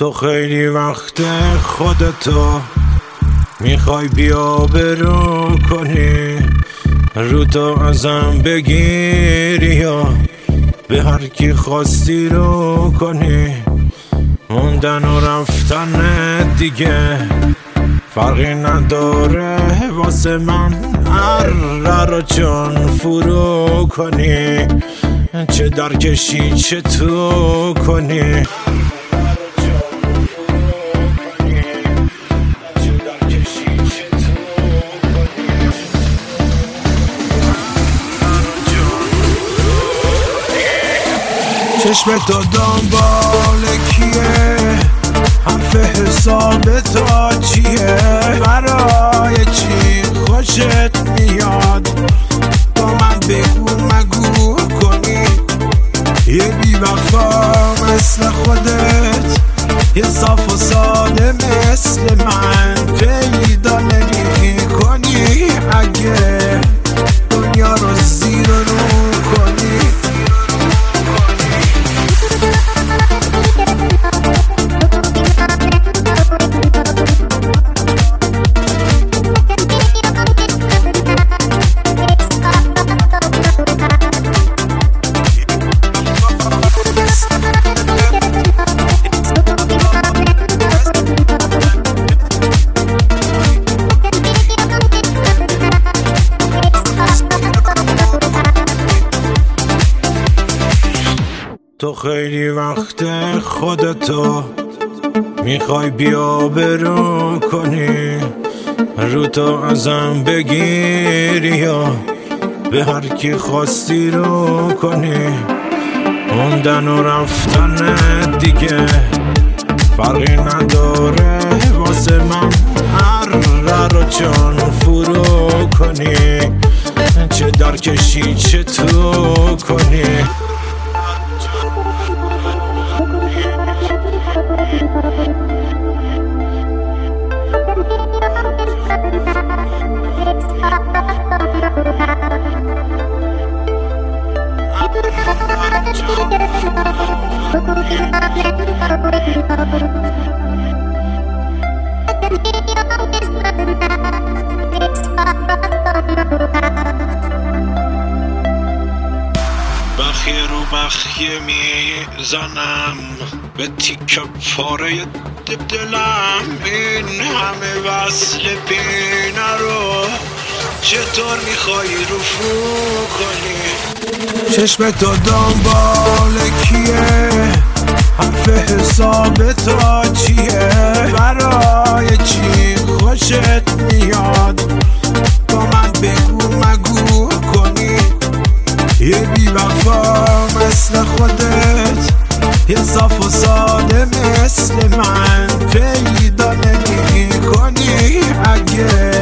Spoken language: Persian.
تو خیلی وقت خودتو میخوای بیا برو کنی، رو تو ازم بگیری یا به هر کی خواستی رو کنی. موندن و رفتن دیگه فرقی نداره واسه من، هر رو چون فرو کنی، چه درکشی چه تو کنی. چشم تو دنبال کیه؟ حرف حساب تا چیه؟ برای چی خوشت میاد؟ با من بگو مگو کنی. یه بی‌وفا مثل خودت، یه صاف و ساده مثل من پیدا نمی کنی. اگه دنیا رو زیر و رو کنی، تو خیلی وقت خودتو میخوای بیا برو کنی، رو تو ازم بگیری یا به هر کی خواستی رو کنی. موندن و رفتن دیگه فرقی نداره واسه من، هر رو چون فرو کنی، چه درکشی چه تو کنی. بخیه رو بخیه میزنم به تیکه پاره دلم، این همه وصل بینه رو چطور میخوای رفو کنی. چشم تو دنبال کیه؟ حرف حساب تا چیه؟ برای چی خوشت میاد؟ با من بگو مگو کنی. یه بی‌وفا مثل خودت، یه صاف و ساده مثل من پیدا نمی کنی. اگه